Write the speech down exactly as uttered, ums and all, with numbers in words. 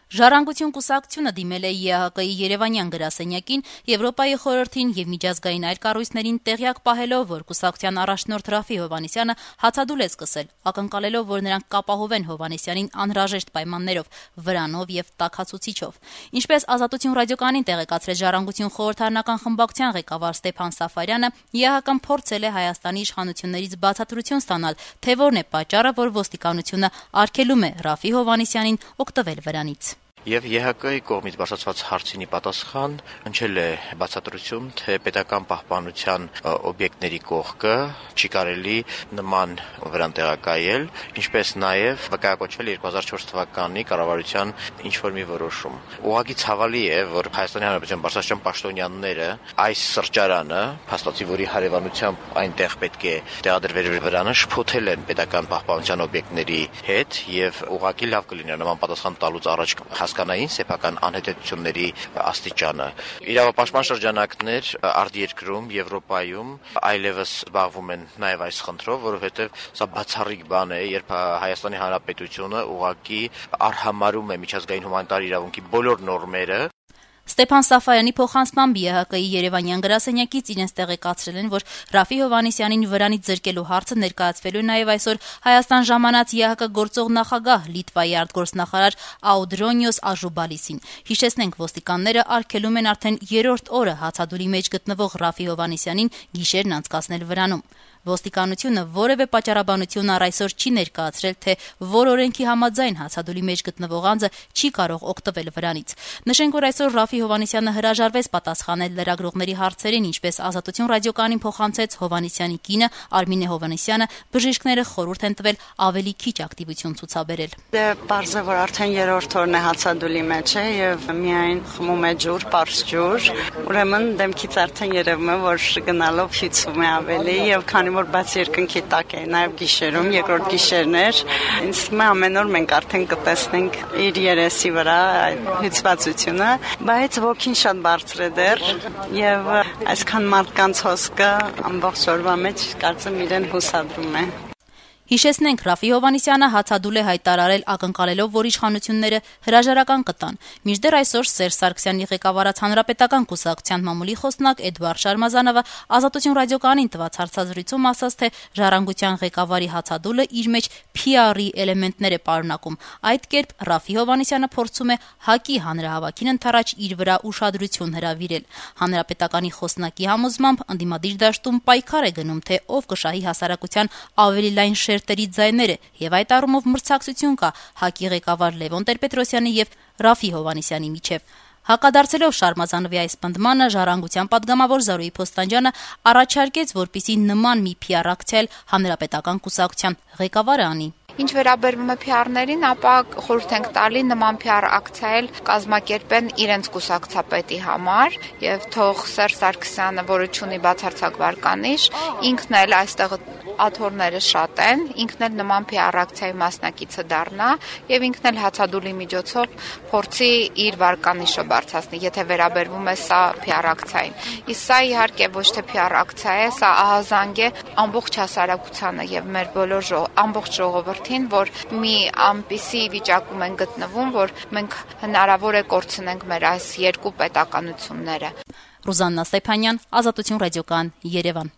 Ժառանգություն կուսակցությունը դիմել է Է Հ Կ-ի Երևանյան գրասենյակին, Եվրոպայի խորհրդին եւ միջազգային այլ կառույցներին տեղյակ պահելով, որ կուսակցության առաջնորդ Ռաֆի Հովհաննիսյանը հացադուլ է սկսել, ակնկալելով, որ նրանք կապահովեն Հովհաննիսյանին անհրաժեշտ պայմաններով, վրանով եւ տաքացուցիչով։ Ինչպես Ազատություն ռադիոկայանին տեղեկացրեց Ժառանգություն խորհրդարանական խմբակցության ղեկավար Ստեփան Սաֆարյանը, Է Հ Կ-ն փորձել է Հայաստանի իշխանություններից բացատրություն ստանալ, թե որն է պատճառը, որ ոստիկանությունը արգելում է Ռաֆի Հովհաննիսյանին օգտվել վրանից։ Եվ Է Հ Կ-ի կողմից բացատրված հարցինի պատասխան հնչել է բացատրություն, թե պետական պահպանության օբյեկտների կողքը չի կարելի նման վրան տեղակայել, ինչպես նաև վկայակոչվել երկու հազար չորս թվականի կառավարության ինչ-որ մի որոշում։ Ուղղակի ցավալի է, որ Հայաստանի Հանրապետության բարձրաստիճան պաշտոնյաները այս սրճարանը, փաստացի որի հարևանությամբ այնտեղ պետք է տեղադրվեր վրանը, շփոթել են պետական պահպանության օբյեկտների հետ եւ ուղղակի լավ կլիներ նման պատասխան տալուց առաջ հասկանային սեփական անհետեթությունների աստիճանը։ Իրավապաշտպան շրջանակներ արտերկրում, Եվրոպայում այլևս զբաղվում են նաև այս խնդրով, որովհետև սա բացառիկ բան է, երբ Հայաստանի Հանրապետությունը ուղղակի արհամարհում է միջազգային հումանիտար իրավունքի բոլոր նորմերը։ Ստեփան Սաֆարյանի փոխանցմամբ Է Հ Կ-ի Երևանյան գրասենյակից իրենց տեղեկացրել են, որ Ռաֆի Հովհաննիսյանին վրանից զրկելու հարցը ներկայացվելու է նաև այսօր Հայաստան ժամանած Է Հ Կ գործող նախագահ Լիտվայի արտգործնախարար Աուդրոնիոս Աժուբալիսին։ Հիշեցնենք, ոստիկանները արգելում են արդեն երրորդ օրը հացադուլի մեջ գտնվող Ռաֆի Հովհաննիսյանին գիշերն անցկացնել վրանում։ Ոստիկանությունը որևէ պատճառաբանություն առ այսօր չի ներկայացրել, թե որ օրենքի համաձայն հացադուլի մեջ գտնվող անձը չի կարող օգտվել վրանից։ Նշենք, որ այսօր Ռաֆի Հովհաննիսյանը հրաժարվեց պատասխանել լրագրողների հարցերին, ինչպես Ազատություն ռադիոկայանին փոխանցեց Հովհաննիսյանի կինը Արմինե Հովհաննիսյանը, բժիշկները խորհուրդ են տվել ավելի քիչ ակտիվություն ցուցաբերել։ Դե պարզ է, որ արդեն երրորդ օրն է հացադուլի մեջ է եւ միայն խմում է ջուր, պարզ ջուր, ուրեմն դեմքից արդեն երևում է, որ գնալով հյուսում է ավելի եւ քանի որ բաց երկնքի տակ է, նաև գիշերում, երկրորդ գիշերներ, ինձ թվում է ամեն օր մենք արդեն կտեսնենք իր երեսի վրա հյուսվածությունը, բայց ոգին շատ բարձր է դեռ եւ այսքան մարդկանց հոսքը ամբողջ օրվա մեջ կարծեմ իրեն հուսադրում է։ Հիշեցնենք, Ռաֆի Հովհաննիսյանը հացադուլ է հայտարարել ակնկալելով, որ իշխանությունները հրաժարական կտան։ Մինչդեռ այսօր Սերժ Սարգսյանի ղեկավարած Հանրապետական կուսակցության մամուլի խոսնակ Էդվարդ Շարմազանովը Ազատություն ռադիոկայանին տված հարցազրույցում ասաց, թե ժառանգության ղեկավարի հացադուլը իր մեջ Փի Ար-ի էլեմենտներ է պարունակում։ Այդ կերպ Ռաֆի Հովհաննիսյանը փորձում է ՀԱԿ-ի հանրահավաքին ընդառաջ իր վրա ուշադրություն հրավիրել։ Հանրապետականի խոսնակի համոզմամբ ընդդիմադիր դաշտում պայքար է գնում, թե ով կշահի հասարակության ավելի լայն շերտերի ձայները, եւ այդ առումով մրցակցություն կա ՀԱԿ-ի ղեկավար Լևոն Տեր-Պետրոսյանի եւ Ռաֆի Հովհաննիսյանի միջեւ։ Հակադարձելով Շարմազանովի այս պնդմանը, Ժառանգության պատգամավոր Զարուհի Փոստանջյանը առաջարկեց, որպիսի նման մի Փի Ար ակցիա Հանրապետական կուսակցության ղեկավարը անի։ Ինչ վերաբերում է Փի Ար-ներին, ապա խորհուրդ ենք տալի նման Փի Ար ակցիա կազմակերպեն իրենց կուսակցապետի համար եւ թող Սերժ Սարգսյանը, որը ունի բացարձակ վարկանիշ, ինքն էլ այստեղ աթոռները շատ են, ինքն էլ նման Փի Ար ակցիայի մասնակիցը դառնա եւ ինքն էլ հացադուլի միջոցով փորձի իր վարկանիշը բարձրացնել, եթե վերաբերվում է սա Փի Ար ակցիային։ Իսկ սա իհարկե ոչ թե Փի Ար ակցիա է, սա ահազանգ է ամբողջ հասարակությանը եւ մեր բոլոր ամբողջ ժողովրդին, որ մի ամպիսի վիճակում են գտնվում, որ մենք հնարավոր է կորցնենք մեր այս երկու պետականությունները։ Ռուզաննա Ստեփանյան, Ազատություն ռադիոկայան, Երևան։